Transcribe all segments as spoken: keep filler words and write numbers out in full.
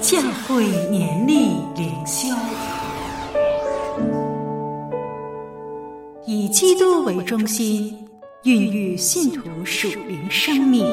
教会年历灵修，以基督为中心，孕育信徒属灵生命。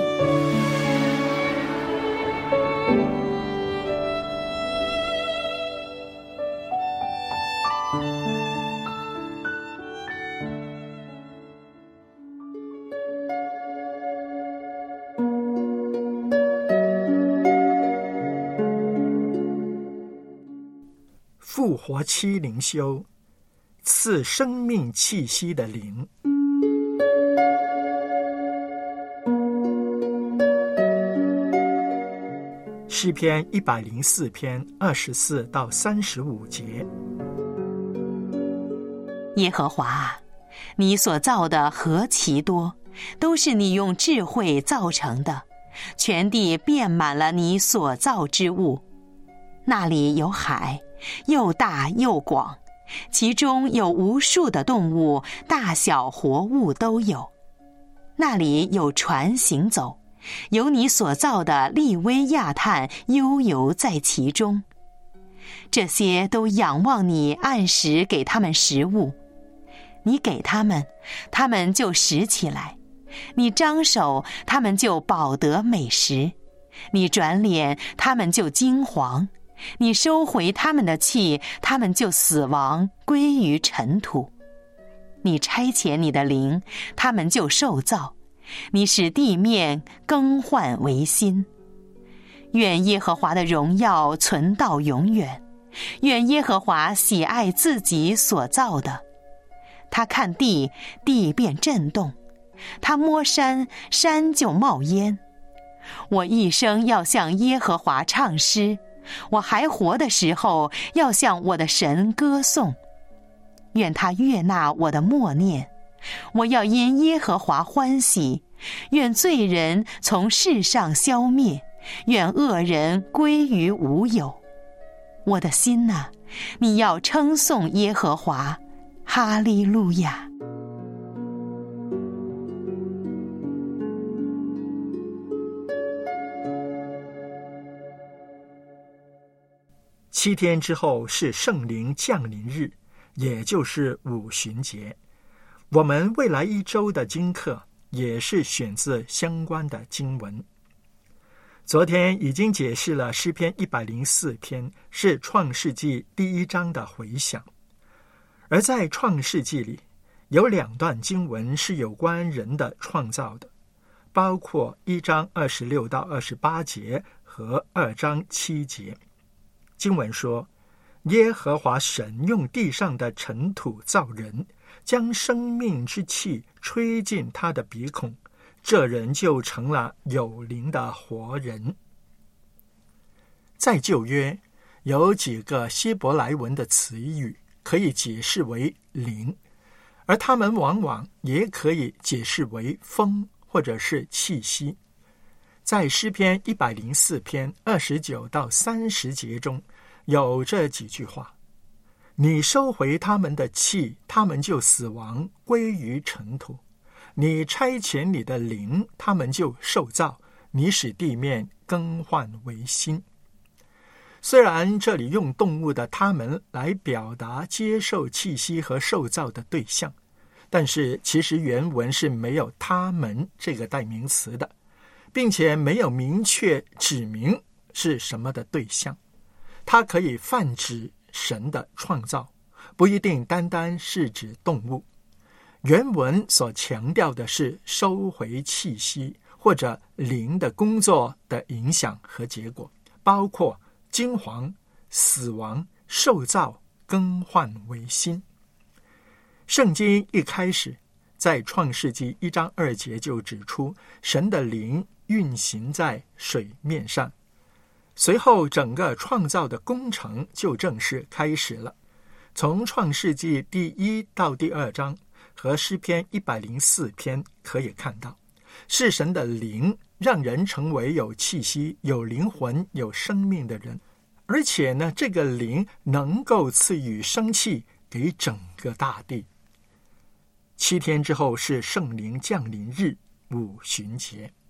复活期灵修，赐生命气息的灵。诗篇一百零四篇二十四到三十五节。 耶和华，你所造的何其多，都是你用智慧造成的，全地遍满了你所造之物。那里有海，又大又广，其中有无数的动物，大小活物都有。那里有船行走，有你所造的利威亚探悠游在其中。这些都仰望你按时给他们食物，你给他们，他们就拾起来；你张手，他们就饱得美食；你转脸，他们就惊惶；你收回他们的气，他们就死亡，归于尘土。你差遣你的灵，他们就受造；你使地面更换为新。愿耶和华的荣耀存到永远，愿耶和华喜爱自己所造的。他看地，地便震动；他摸山，山就冒烟。我一生要向耶和华唱诗，我还活的时候，要向我的神歌颂。愿他悦纳我的默念，我要因耶和华欢喜。愿罪人从世上消灭，愿恶人归于无有。我的心哪，你要称颂耶和华，哈利路亚。 七天之后是圣灵降临日，也就是五旬节。我们未来一周的经课也是选自相关的经文。昨天已经解释了诗篇一百零四篇是创世纪第一章的回想，而在创世纪里有两段经文是有关人的创造的，包括一章二十六到二十八节和二章七节。经文说，耶和华神用地上的尘土造人，将生命之气吹进他的鼻孔，这人就成了有灵的活人。在旧约有几个希伯来文的词语可以解释为灵，而它们往往也可以解释为风或者是气息。在诗篇一百零四篇二十九到三十节中有这几句话：你收回他们的气，他们就死亡，归于尘土；你差遣你的灵，他们就受造，你使地面更换为新。虽然这里用动物的他们来表达接受气息和受造的对象，但是其实原文是没有他们这个代名词的，并且没有明确指明是什么的对象。它可以泛指神的创造，不一定单单是指动物。原文所强调的是收回气息或者灵的工作的影响和结果，包括惊惶、死亡、受造、更换为新。圣经一开始在创世纪一章二节就指出，神的灵运行在水面上。随后整个创造的工程就正式开始了。从创世纪第一到第二章和诗篇一百零四篇可以看到，是神的灵让人成为有气息、有灵魂、有生命的人，而且呢，这个灵能够赐予生气给整个大地。七天之后是圣灵降临日，五旬节。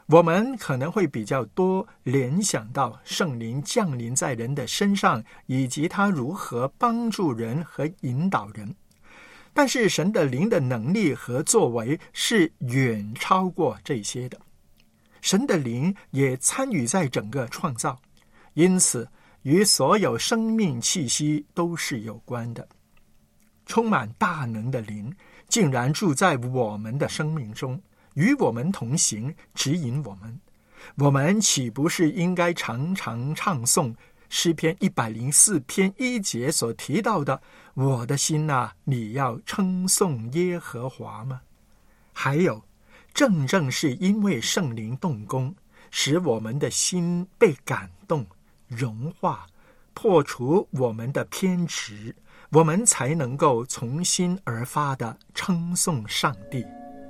我们可能会比较多联想到圣灵降临在人的身上，以及他如何帮助人和引导人。但是神的灵的能力和作为是远超过这些的。神的灵也参与在整个创造，因此与所有生命气息都是有关的。充满大能的灵竟然住在我们的生命中，与我们同行，指引我们。我们岂不是应该常常唱诵诗篇一百零四篇一节所提到的，我的心啊，你要称颂耶和华吗？还有，正正是因为圣灵动工，使我们的心被感动、融化，破除我们的偏执，我们才能够从心而发的称颂上帝。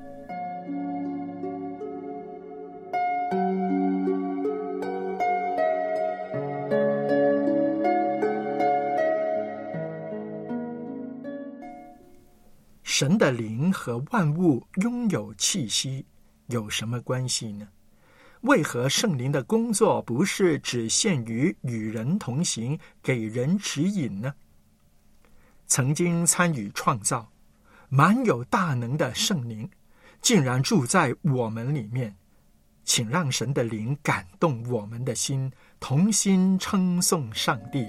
神的灵和万物拥有气息有什么关系呢？为何圣灵的工作不是只限于与人同行，给人指引呢？曾经参与创造、满有大能的圣灵，竟然住在我们里面，请让神的灵感动我们的心，同心称颂上帝。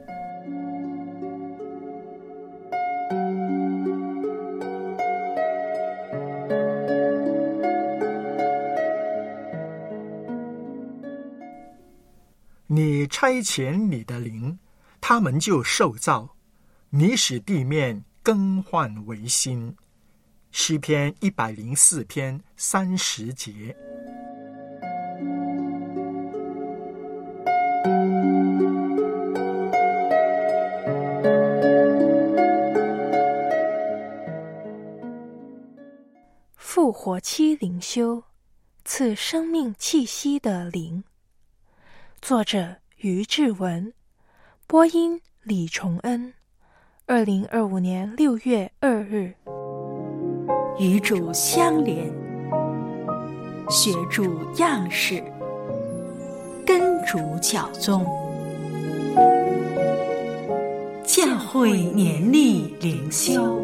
你差遣你的灵，他们就受造，你使地面更换为新。诗篇一百零四篇三十节。 复活期灵修，赐生命气息的灵。作者于志文，播音李崇恩。二零二五年六月二日。 与主相连，学主样式，跟主脚踪。教会年历灵修。